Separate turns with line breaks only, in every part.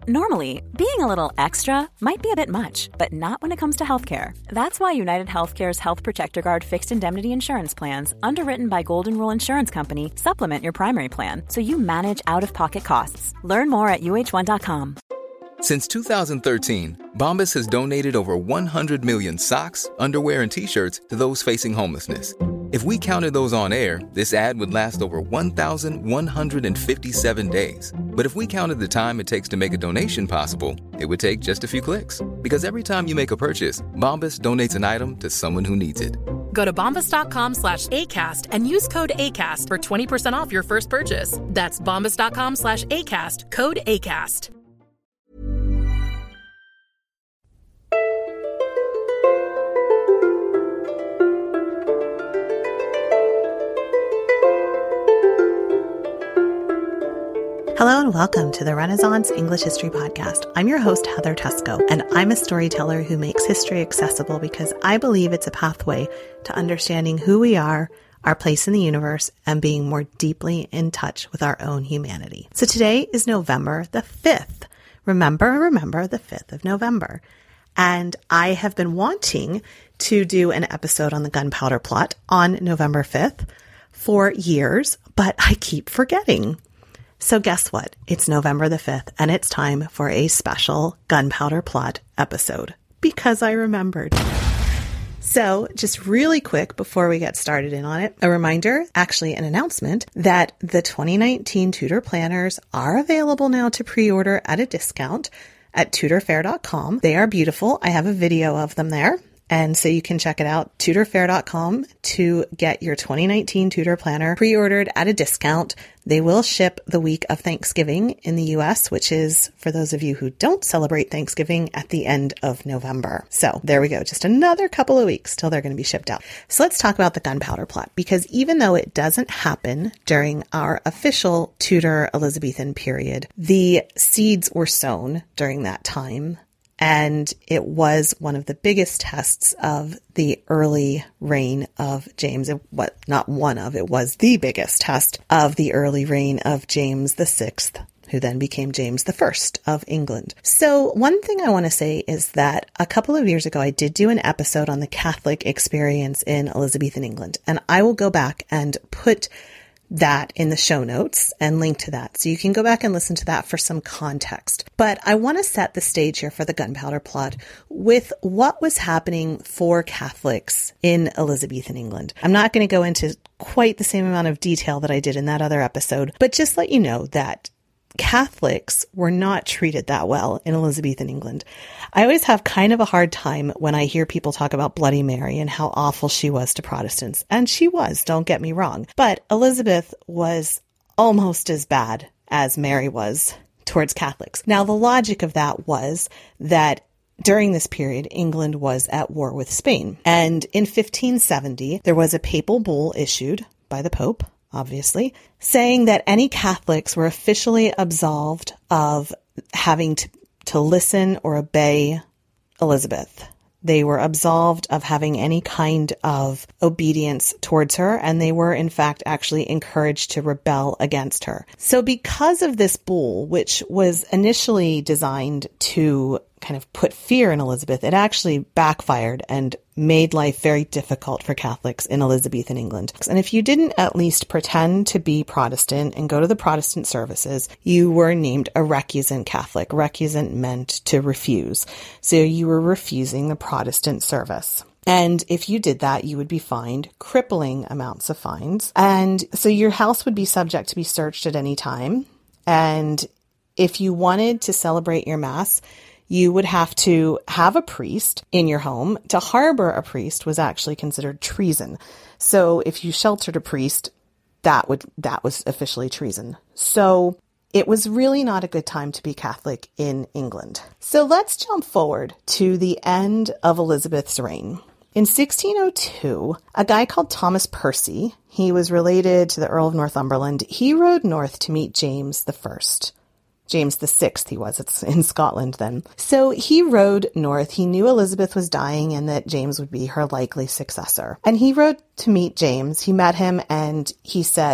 Normally, being a little extra might be a bit much, but not when it comes to healthcare. That's why United Healthcare's Health Protector Guard fixed indemnity insurance plans, underwritten by Golden Rule Insurance Company, supplement your primary plan so you manage out-of-pocket costs. Learn more at uh1.com.
Since 2013, Bombas has donated over 100 million socks, underwear, and T-shirts to those facing homelessness. If we counted those on air, this ad would last over 1,157 days. But if we counted the time it takes to make a donation possible, it would take just a few clicks. Because every time you make a purchase, Bombas donates an item to someone who needs it.
Go to bombas.com/ACAST and use code ACAST for 20% off your first purchase. That's bombas.com/ACAST, code ACAST.
Hello and welcome to the Renaissance English History Podcast. I'm your host, Heather Tusco, and I'm a storyteller who makes history accessible because I believe it's a pathway to understanding who we are, our place in the universe, and being more deeply in touch with our own humanity. So today is November the 5th. Remember the 5th of November. And I have been wanting to do an episode on the Gunpowder Plot on November 5th for years, but I keep forgetting. So guess what? It's November the 5th, and it's time for a special Gunpowder Plot episode, because I remembered. So just really quick before we get started in on it, a reminder, actually an announcement, that the 2019 Tudor planners are available now to pre-order at a discount at tudorfair.com. They are beautiful. I have a video of them there. And so you can check it out, tudorfair.com, to get your 2019 Tudor planner pre-ordered at a discount. They will ship the week of Thanksgiving in the US, which is, for those of you who don't celebrate Thanksgiving, at the end of November. So there we go. Just another couple of weeks till they're going to be shipped out. So let's talk about the Gunpowder Plot, because even though it doesn't happen during our official Tudor Elizabethan period, the seeds were sown during that time. And it was one of the biggest tests of the early reign of James. It was the biggest test of the early reign of James VI, who then became James I of England. So one thing I want to say is that a couple of years ago, I did do an episode on the Catholic experience in Elizabethan England. And I will go back and put that in the show notes and link to that. So you can go back and listen to that for some context. But I want to set the stage here for the Gunpowder Plot with what was happening for Catholics in Elizabethan England. I'm not going to go into quite the same amount of detail that I did in that other episode, but just let you know that Catholics were not treated that well in Elizabethan England. I always have kind of a hard time when I hear people talk about Bloody Mary and how awful she was to Protestants. And she was, don't get me wrong. But Elizabeth was almost as bad as Mary was towards Catholics. Now, the logic of that was that during this period, England was at war with Spain. And in 1570, there was a papal bull issued by the Pope, obviously, saying that any Catholics were officially absolved of having to listen or obey Elizabeth. They were absolved of having any kind of obedience towards her, and they were, in fact, actually encouraged to rebel against her. So because of this bull, which was initially designed to kind of put fear in Elizabeth, it actually backfired and made life very difficult for Catholics in Elizabethan England. And if you didn't at least pretend to be Protestant and go to the Protestant services, you were named a recusant Catholic. Recusant meant to refuse. So you were refusing the Protestant service. And if you did that, you would be fined crippling amounts of fines. And so your house would be subject to be searched at any time. And if you wanted to celebrate your Mass, you would have to have a priest in your home. To harbor a priest was actually considered treason. So if you sheltered a priest, that was officially treason. So it was really not a good time to be Catholic in England. So let's jump forward to the end of Elizabeth's reign. In 1602, a guy called Thomas Percy, he was related to the Earl of Northumberland, he rode north to meet James I. James VI he was. It's in Scotland then. So he rode north. He knew Elizabeth was dying and that James would be her likely successor. And he rode to meet James. He met him and he said,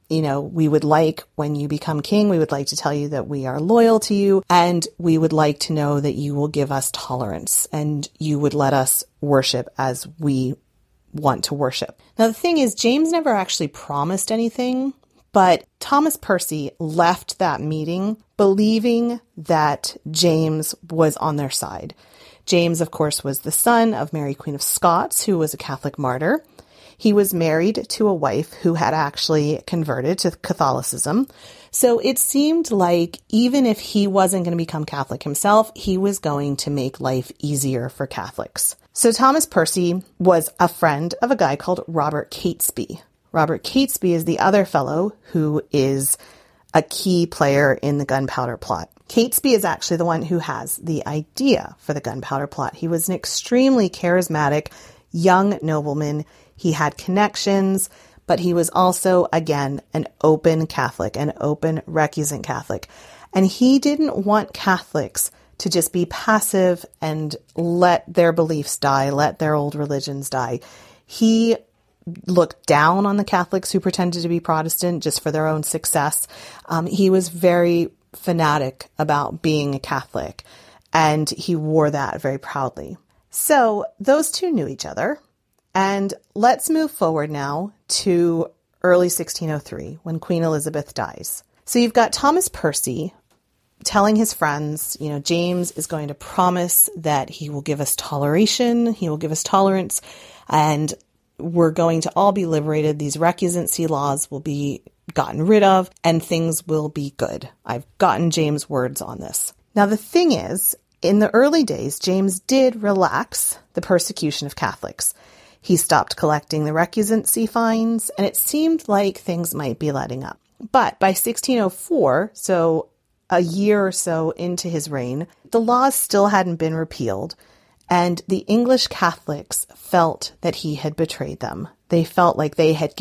we would like, when you become king, we would like to tell you that we are loyal to you, and we would like to know that you will give us tolerance and you would let us worship as we want to worship. Now, the thing is, James never actually promised anything, but Thomas Percy left that meeting believing that James was on their side. James, of course, was the son of Mary, Queen of Scots, who was a Catholic martyr. He was married to a wife who had actually converted to Catholicism. So it seemed like even if he wasn't going to become Catholic himself, he was going to make life easier for Catholics. So Thomas Percy was a friend of a guy called Robert Catesby. Robert Catesby is the other fellow who is a key player in the gunpowder plot. Catesby is actually the one who has the idea for the gunpowder plot. He was an extremely charismatic young nobleman. He had connections, but he was also, again, an open Catholic, an open recusant Catholic. And he didn't want Catholics to just be passive and let their beliefs die, let their old religions die. He looked down on the Catholics who pretended to be Protestant just for their own success. He was very fanatic about being a Catholic, and he wore that very proudly. So those two knew each other. And let's move forward now to early 1603, when Queen Elizabeth dies. So you've got Thomas Percy telling his friends, James is going to promise that he will give us toleration, he will give us tolerance, and we're going to all be liberated. These recusancy laws will be gotten rid of, and things will be good. I've gotten James' words on this. Now, the thing is, in the early days, James did relax the persecution of Catholics. He stopped collecting the recusancy fines, and it seemed like things might be letting up. But by 1604, so a year or so into his reign, the laws still hadn't been repealed, and the English Catholics felt that he had betrayed them. They felt like they had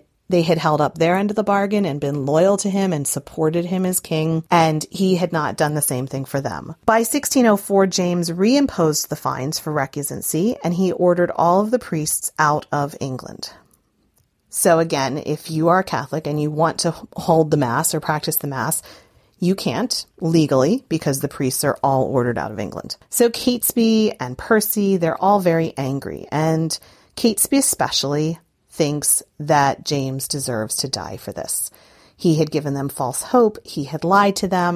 held up their end of the bargain and been loyal to him and supported him as king, and he had not done the same thing for them. By 1604, James reimposed the fines for recusancy, and he ordered all of the priests out of England. So again, if you are a Catholic and you want to hold the Mass or practice the Mass, you can't legally because the priests are all ordered out of England. So Catesby and Percy, they're all very angry, and Catesby especially thinks that James deserves to die for this. He had given them false hope, he had lied to them,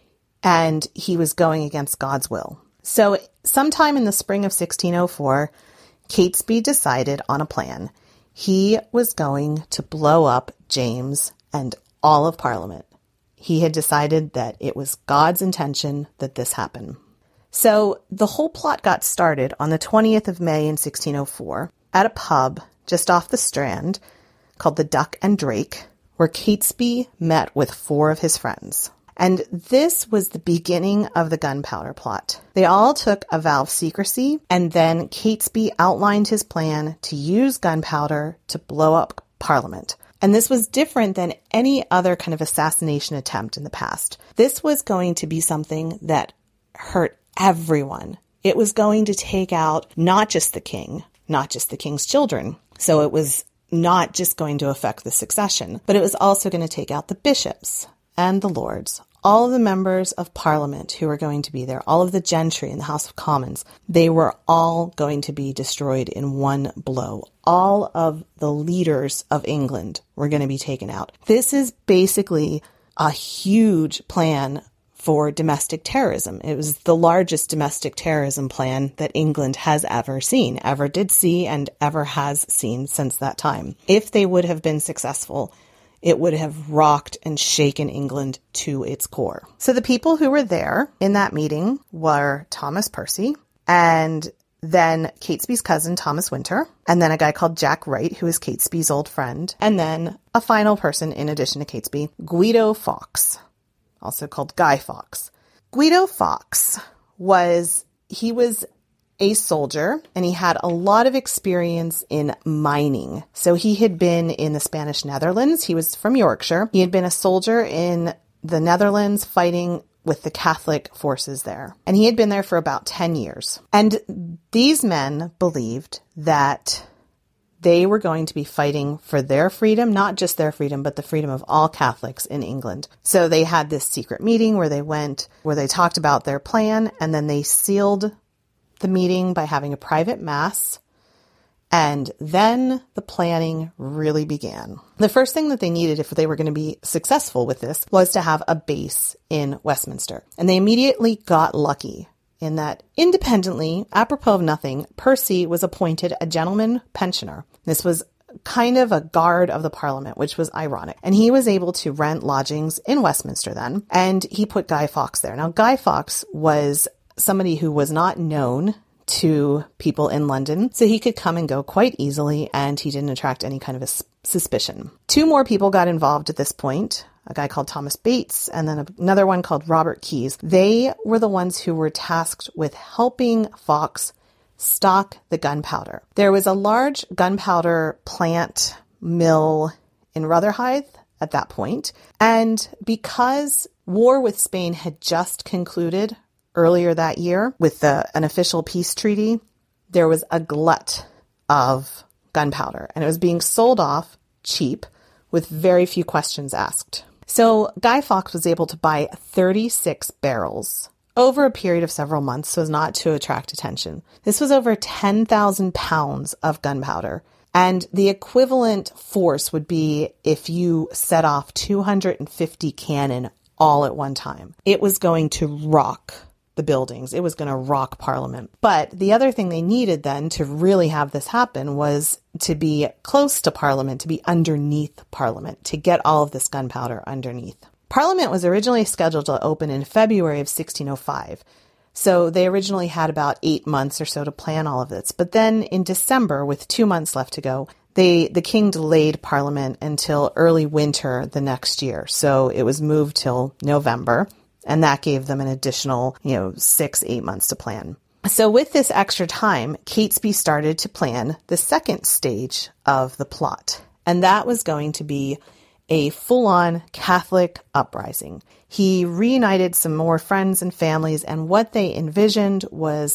and he was going against God's will. So sometime in the spring of 1604, Catesby decided on a plan. He was going to blow up James and all of Parliament. He had decided that it was God's intention that this happen. So the whole plot got started on the 20th of May in 1604 at a pub just off the Strand called the Duck and Drake, where Catesby met with 4 of his friends. And this was the beginning of the gunpowder plot. They all took a vow of secrecy, and then Catesby outlined his plan to use gunpowder to blow up Parliament. And this was different than any other kind of assassination attempt in the past. This was going to be something that hurt everyone. It was going to take out not just the king, not just the king's children. So it was not just going to affect the succession, but it was also going to take out the bishops and the lords, all of the members of Parliament who were going to be there, all of the gentry in the House of Commons. They were all going to be destroyed in one blow. All of the leaders of England were going to be taken out. This is basically a huge plan for domestic terrorism. It was the largest domestic terrorism plan that England has ever seen, ever did see, and ever has seen since that time. If they would have been successful, it would have rocked and shaken England to its core. So the people who were there in that meeting were Thomas Percy, and then Catesby's cousin, Thomas Winter, and then a guy called Jack Wright, who is Catesby's old friend, and then a final person in addition to Catesby, Guido Fawkes, also called Guy Fawkes. Guido Fawkes was a soldier, and he had a lot of experience in mining. So he had been in the Spanish Netherlands. He was from Yorkshire. He had been a soldier in the Netherlands fighting with the Catholic forces there. And he had been there for about 10 years. And these men believed that they were going to be fighting for their freedom, not just their freedom, but the freedom of all Catholics in England. So they had this secret meeting where they talked about their plan, and then they sealed the meeting by having a private mass. And then the planning really began. The first thing that they needed, if they were going to be successful with this, was to have a base in Westminster. And they immediately got lucky in that, independently, apropos of nothing, Percy was appointed a gentleman pensioner. This was kind of a guard of the Parliament, which was ironic. And he was able to rent lodgings in Westminster then, and he put Guy Fawkes there. Now, Guy Fawkes was somebody who was not known to people in London, so he could come and go quite easily, and he didn't attract any kind of a suspicion. Two more people got involved at this point, a guy called Thomas Bates and then another one called Robert Keyes. They were the ones who were tasked with helping Fawkes stock the gunpowder. There was a large gunpowder plant mill in Rotherhithe at that point, and because war with Spain had just concluded earlier that year with an official peace treaty, there was a glut of gunpowder, and it was being sold off cheap with very few questions asked. So Guy Fawkes was able to buy 36 barrels over a period of several months so as not to attract attention. This was over 10,000 pounds of gunpowder, and the equivalent force would be if you set off 250 cannon all at one time. It was going to rock the buildings. It was going to rock Parliament. But the other thing they needed then to really have this happen was to be close to Parliament, to be underneath Parliament, to get all of this gunpowder underneath. Parliament was originally scheduled to open in February of 1605. So they originally had about 8 months or so to plan all of this. But then in December, with 2 months left to go, the king delayed Parliament until early winter the next year. So it was moved till November. And that gave them an additional, 6-8 months to plan. So with this extra time, Catesby started to plan the second stage of the plot. And that was going to be a full-on Catholic uprising. He reunited some more friends and families, and what they envisioned was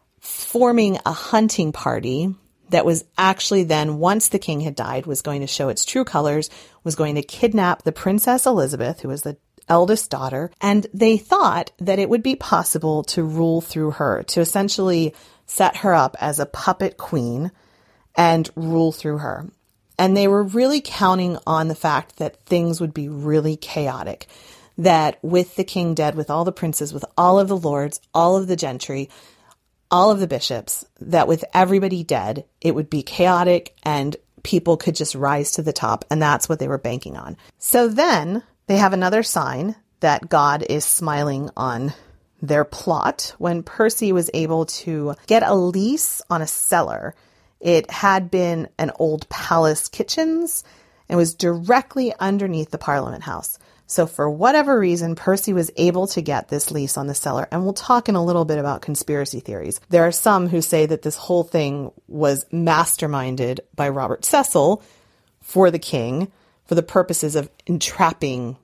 forming a hunting party that was actually then, once the king had died, was going to show its true colors, was going to kidnap the Princess Elizabeth, who was the eldest daughter, and they thought that it would be possible to rule through her, to essentially set her up as a puppet queen and rule through her. And they were really counting on the fact that things would be really chaotic, that with the king dead, with all the princes, with all of the lords, all of the gentry, all of the bishops, that with everybody dead, it would be chaotic and people could just rise to the top. And that's what they were banking on. So then they have another sign that God is smiling on their plot when Percy was able to get a lease on a cellar. It had been an old palace kitchens and was directly underneath the Parliament House. So for whatever reason, Percy was able to get this lease on the cellar. And we'll talk in a little bit about conspiracy theories. There are some who say that this whole thing was masterminded by Robert Cecil for the king, for the purposes of trapping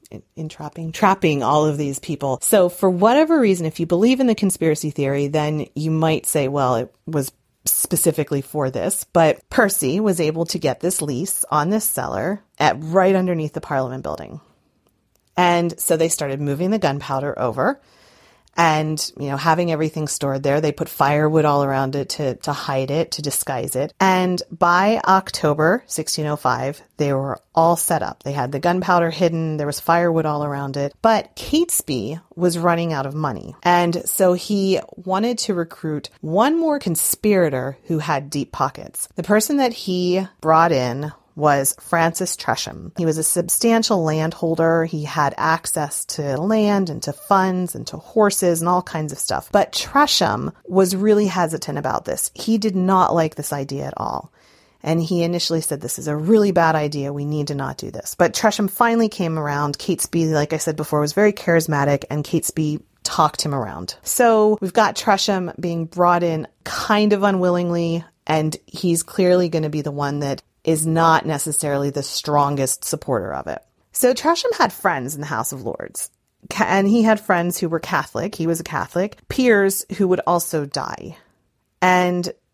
all of these people. So for whatever reason, if you believe in the conspiracy theory, then you might say, well, it was specifically for this. But Percy was able to get this lease on this cellar right underneath the Parliament building. And so they started moving the gunpowder over and, having everything stored there. They put firewood all around it to hide it, to disguise it. And by October 1605, they were all set up. They had the gunpowder hidden. There was firewood all around it. But Catesby was running out of money. And so he wanted to recruit one more conspirator who had deep pockets. The person that he brought in was Francis Tresham. He was a substantial landholder. He had access to land and to funds and to horses and all kinds of stuff. But Tresham was really hesitant about this. He did not like this idea at all. And he initially said, this is a really bad idea. We need to not do this. But Tresham finally came around. Catesby, like I said before, was very charismatic, and Catesby talked him around. So we've got Tresham being brought in kind of unwillingly, and he's clearly going to be the one that is not necessarily the strongest supporter of it. So Tresham had friends in the House of Lords, and he had friends who were Catholic. He was a Catholic. Peers who would also die. And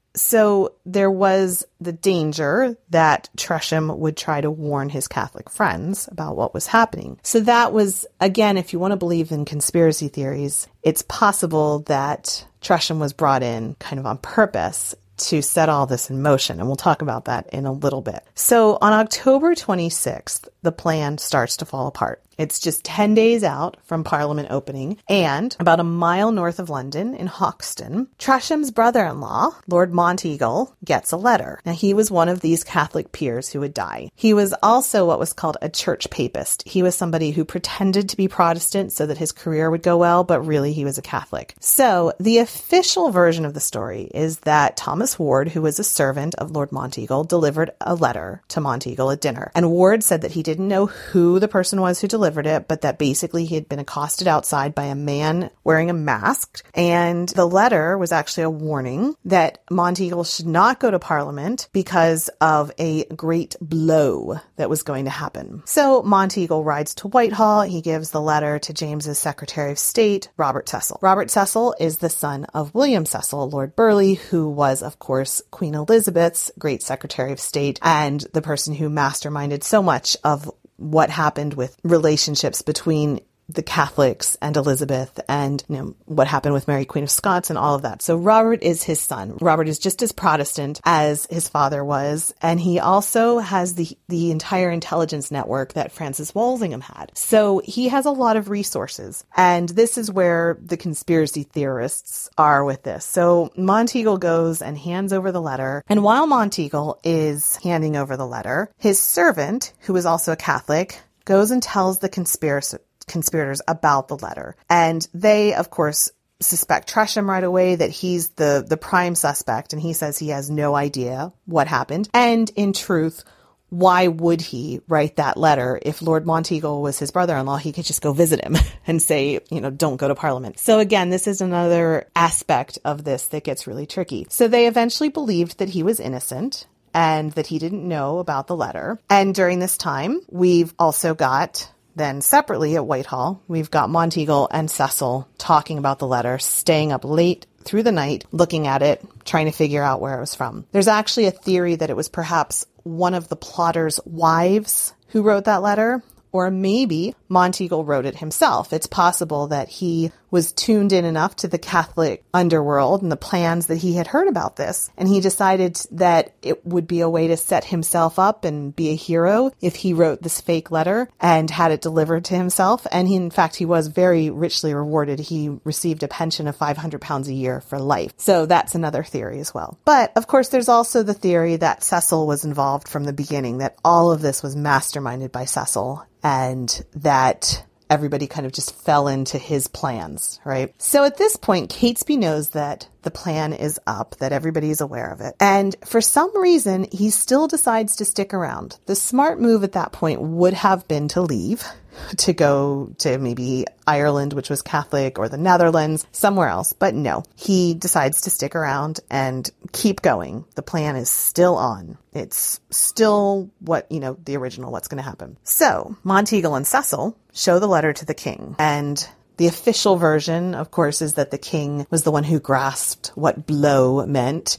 So there was the danger that Tresham would try to warn his Catholic friends about what was happening. So that was, again, if you want to believe in conspiracy theories, it's possible that Tresham was brought in kind of on purpose to set all this in motion. And we'll talk about that in a little bit. So on October 26th, the plan starts to fall apart. It's just 10 days out from Parliament opening, and about a mile north of London in Hoxton, Tresham's brother-in-law, Lord Monteagle, gets a letter. Now, he was one of these Catholic peers who would die. He was also what was called a church papist. He was somebody who pretended to be Protestant so that his career would go well, but really he was a Catholic. So the official version of the story is that Thomas Ward, who was a servant of Lord Monteagle, delivered a letter to Monteagle at dinner. And Ward said that he didn't know who the person was who delivered it, but that basically he had been accosted outside by a man wearing a mask. And the letter was actually a warning that Monteagle should not go to Parliament because of a great blow that was going to happen. So Monteagle rides to Whitehall. He gives the letter to James's Secretary of State, Robert Cecil. Robert Cecil is the son of William Cecil, Lord Burleigh, who was, of course, Queen Elizabeth's great Secretary of State and the person who masterminded so much of what happened with relationships between the Catholics and Elizabeth and, what happened with Mary, Queen of Scots and all of that. So Robert is his son. Robert is just as Protestant as his father was. And he also has the entire intelligence network that Francis Walsingham had. So he has a lot of resources. And this is where the conspiracy theorists are with this. So Monteagle goes and hands over the letter. And while Monteagle is handing over the letter, his servant, who is also a Catholic, goes and tells the conspirators about the letter. And they, of course, suspect Tresham right away, that he's the prime suspect, and he says he has no idea what happened. And in truth, why would he write that letter? If Lord Monteagle was his brother-in-law, he could just go visit him and say, don't go to Parliament. So again, this is another aspect of this that gets really tricky. So they eventually believed that he was innocent and that he didn't know about the letter. And during this time, we've also got then separately at Whitehall, we've got Monteagle and Cecil talking about the letter, staying up late through the night, looking at it, trying to figure out where it was from. There's actually a theory that it was perhaps one of the plotters' wives who wrote that letter, or maybe Monteagle wrote it himself. It's possible that he was tuned in enough to the Catholic underworld and the plans that he had heard about this, and he decided that it would be a way to set himself up and be a hero if he wrote this fake letter and had it delivered to himself. And in fact, he was very richly rewarded. He received a pension of £500 a year for life. So that's another theory as well. But of course, there's also the theory that Cecil was involved from the beginning, that all of this was masterminded by Cecil, and that everybody kind of just fell into his plans, right? So at this point, Catesby knows that the plan is up, that everybody's aware of it. And for some reason, he still decides to stick around. The smart move at that point would have been to leave, to go to maybe Ireland, which was Catholic, or the Netherlands, somewhere else. But no, he decides to stick around and keep going. The plan is still on. It's still the original, what's going to happen. So Monteagle and Cecil show the letter to the king, and the official version, of course, is that the king was the one who grasped what blow meant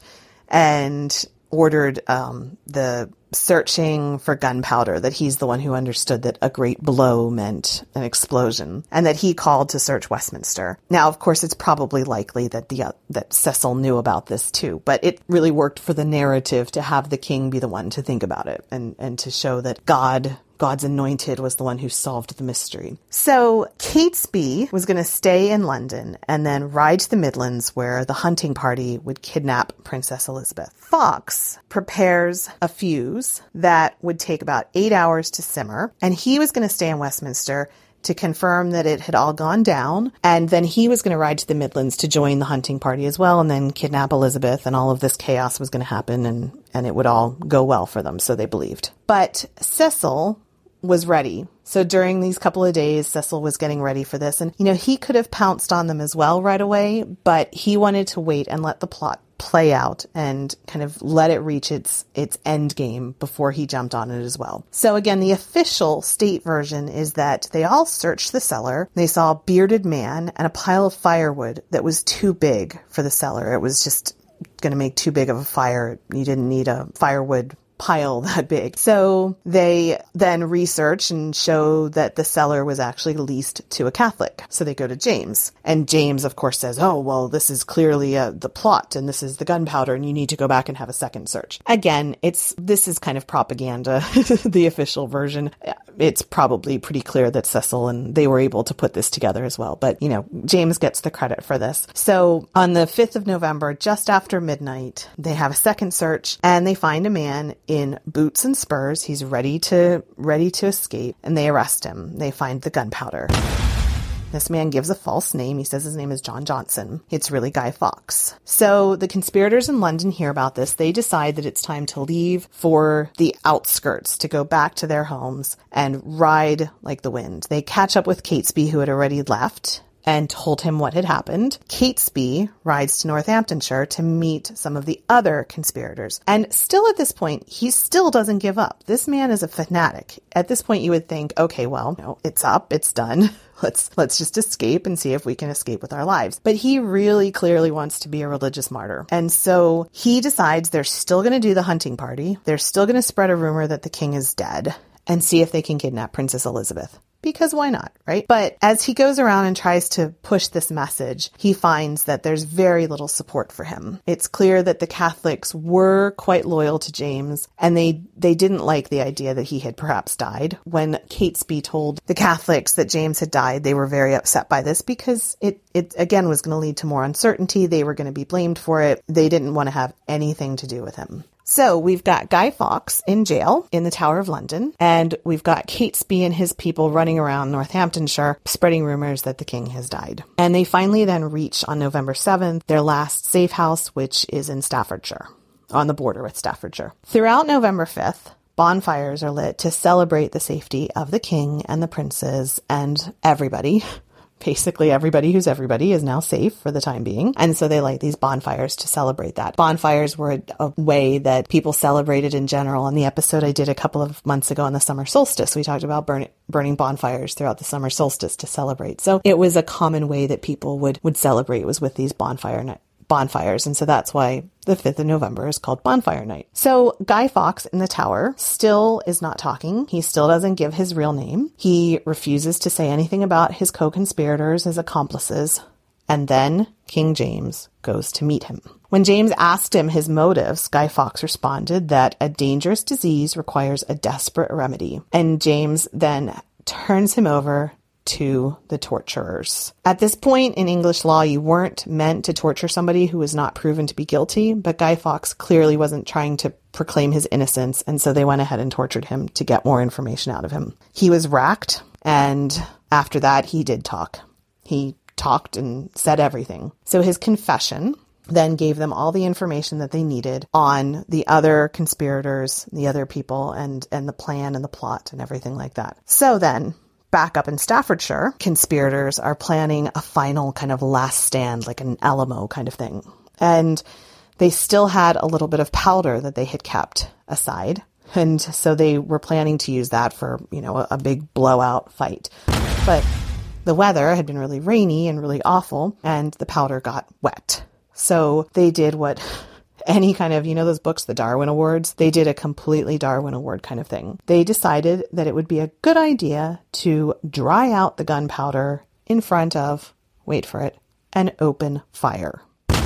and ordered the searching for gunpowder, that he's the one who understood that a great blow meant an explosion, and that he called to search Westminster. Now, of course, it's probably likely that that Cecil knew about this too, but it really worked for the narrative to have the king be the one to think about it and to show that God's anointed was the one who solved the mystery. So Catesby was going to stay in London and then ride to the Midlands, where the hunting party would kidnap Princess Elizabeth. Fox prepares a fuse that would take about 8 hours to simmer, and he was going to stay in Westminster to confirm that it had all gone down, and then he was going to ride to the Midlands to join the hunting party as well, and then kidnap Elizabeth, and all of this chaos was going to happen, and it would all go well for them, so they believed. But Cecil was ready. So during these couple of days, Cecil was getting ready for this. And, he could have pounced on them as well right away, but he wanted to wait and let the plot play out and kind of let it reach its end game before he jumped on it as well. So again, the official state version is that they all searched the cellar. They saw a bearded man and a pile of firewood that was too big for the cellar. It was just going to make too big of a fire. You didn't need a firewood pile that big. So they then research and show that the cellar was actually leased to a Catholic. So they go to James. And James, of course, says, oh, well, this is clearly the plot and this is the gunpowder and you need to go back and have a second search. Again, this is kind of propaganda, the official version. It's probably pretty clear that Cecil and they were able to put this together as well. But, James gets the credit for this. So on the 5th of November, just after midnight, they have a second search and they find a man in boots and spurs. He's ready to escape, and they arrest him. They find the gunpowder. This man gives a false name. He says his name is John Johnson. It's really Guy Fawkes. So the conspirators in London hear about this. They decide that it's time to leave for the outskirts, to go back to their homes and ride like the wind. They catch up with Catesby, who had already left, and told him what had happened. Catesby rides to Northamptonshire to meet some of the other conspirators. And still at this point, he still doesn't give up. This man is a fanatic. At this point, you would think, okay, well, it's up, it's done. Let's just escape and see if we can escape with our lives. But he really clearly wants to be a religious martyr. And so he decides they're still going to do the hunting party. They're still going to spread a rumor that the king is dead and see if they can kidnap Princess Elizabeth. Because why not, right? But as he goes around and tries to push this message, he finds that there's very little support for him. It's clear that the Catholics were quite loyal to James, and they didn't like the idea that he had perhaps died. When Catesby told the Catholics that James had died, they were very upset by this because it again was going to lead to more uncertainty. They were going to be blamed for it. They didn't want to have anything to do with him. So we've got Guy Fawkes in jail in the Tower of London, and we've got Catesby and his people running around Northamptonshire spreading rumors that the king has died. And they finally then reach on November 7th their last safe house, which is in Staffordshire, on the border with Staffordshire. Throughout November 5th, bonfires are lit to celebrate the safety of the king and the princes and everybody. Basically, everybody who's everybody is now safe for the time being. And so they light these bonfires to celebrate that. Bonfires were a way that people celebrated in general. In the episode I did a couple of months ago on the summer solstice, we talked about burning bonfires throughout the summer solstice to celebrate. So it was a common way that people would celebrate, was with these bonfires. And so that's why the 5th of November is called Bonfire Night. So Guy Fawkes in the Tower still is not talking. He still doesn't give his real name. He refuses to say anything about his co-conspirators, his accomplices. And then King James goes to meet him. When James asked him his motives, Guy Fawkes responded that a dangerous disease requires a desperate remedy. And James then turns him over to the torturers. At this point in English law, you weren't meant to torture somebody who was not proven to be guilty, but Guy Fawkes clearly wasn't trying to proclaim his innocence, and so they went ahead and tortured him to get more information out of him. He was racked, and after that, he did talk. He talked and said everything. So his confession then gave them all the information that they needed on the other conspirators, the other people, and the plan and the plot and everything like that. So then, back up in Staffordshire, conspirators are planning a final kind of last stand, like an Alamo kind of thing. And they still had a little bit of powder that they had kept aside. And so they were planning to use that for, a big blowout fight. But the weather had been really rainy and really awful, and the powder got wet. So they did what any kind of, those books, the Darwin Awards, they did a completely Darwin Award kind of thing. They decided that it would be a good idea to dry out the gunpowder in front of, wait for it, an open fire.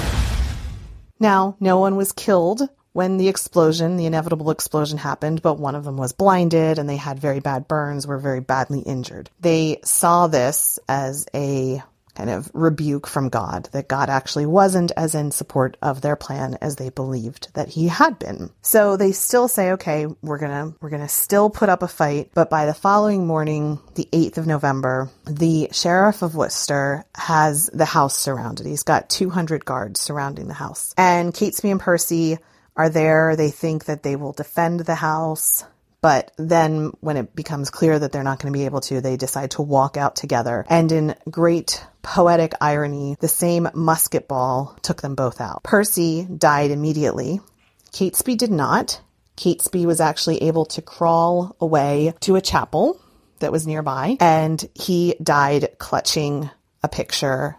Now, no one was killed when the inevitable explosion happened, but one of them was blinded and they had very bad burns, were very badly injured. They saw this as a kind of rebuke from God, that God actually wasn't as in support of their plan as they believed that he had been. So they still say, okay, we're gonna still put up a fight. But by the following morning, the 8th of November, the Sheriff of Worcester has the house surrounded. He's got 200 guards surrounding the house. And Catesby and Percy are there. They think that they will defend the house. But then when it becomes clear that they're not going to be able to, they decide to walk out together. And in great poetic irony, the same musket ball took them both out. Percy died immediately. Catesby did not. Catesby was actually able to crawl away to a chapel that was nearby, and he died clutching a picture, an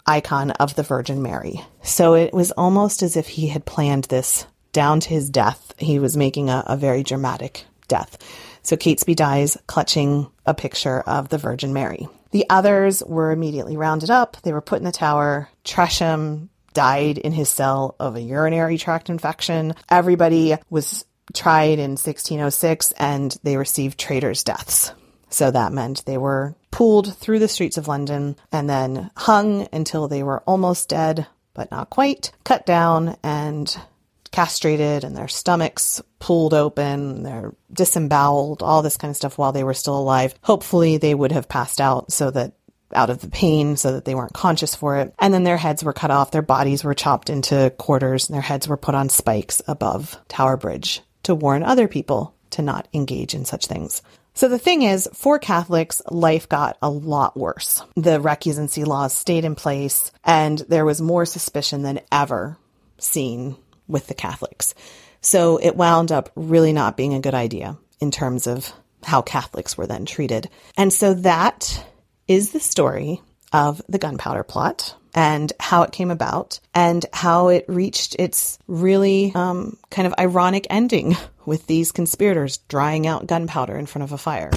icon of the Virgin Mary. So it was almost as if he had planned this down to his death. He was making a very dramatic death. So Catesby dies clutching a picture of the Virgin Mary. The others were immediately rounded up. They were put in the tower. Tresham died in his cell of a urinary tract infection. Everybody was tried in 1606 and they received traitors' deaths. So that meant they were pulled through the streets of London and then hung until they were almost dead, but not quite, cut down and castrated, and their stomachs pulled open, they're disemboweled, all this kind of stuff while they were still alive. Hopefully they would have passed out out of the pain so that they weren't conscious for it. And then their heads were cut off, their bodies were chopped into quarters, and their heads were put on spikes above Tower Bridge to warn other people to not engage in such things. So the thing is, for Catholics, life got a lot worse. The recusancy laws stayed in place, and there was more suspicion than ever seen with the Catholics. So it wound up really not being a good idea in terms of how Catholics were then treated. And so that is the story of the Gunpowder Plot and how it came about and how it reached its really kind of ironic ending with these conspirators drying out gunpowder in front of a fire.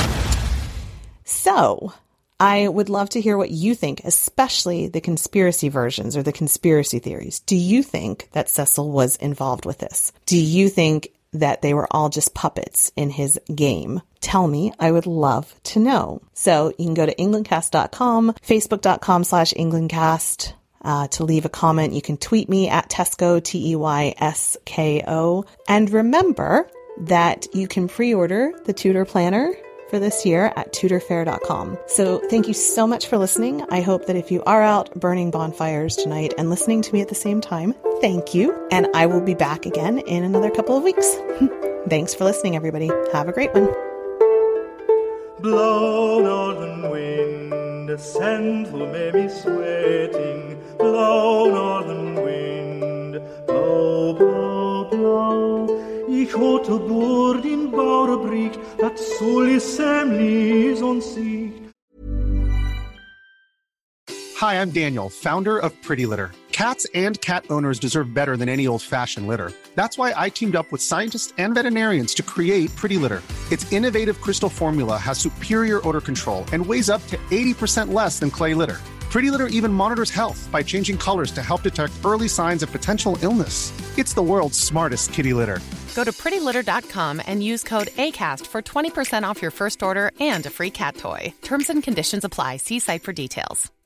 So I would love to hear what you think, especially the conspiracy versions or the conspiracy theories. Do you think that Cecil was involved with this? Do you think that they were all just puppets in his game? Tell me. I would love to know. So you can go to englandcast.com, facebook.com/englandcast to leave a comment. You can tweet me at Teysko, Teysko. And remember that you can pre-order the Tudor Planner for this year at tudorfair.com. So thank you so much for listening. I hope that if you are out burning bonfires tonight and listening to me at the same time, thank you. And I will be back again in another couple of weeks. Thanks for listening, everybody. Have a great one.
Blow, northern wind, send who may be sweating. Blow, northern wind, blow, blow, blow. Ich hote boord in Bouwrebreek, dat solis semlis onzicht.
Hi, I'm Daniel, founder of Pretty Litter. Cats and cat owners deserve better than any old-fashioned litter. That's why I teamed up with scientists and veterinarians to create Pretty Litter. Its innovative crystal formula has superior odor control and weighs up to 80% less than clay litter. Pretty Litter even monitors health by changing colors to help detect early signs of potential illness. It's the world's smartest kitty litter.
Go to prettylitter.com and use code ACAST for 20% off your first order and a free cat toy. Terms and conditions apply. See site for details.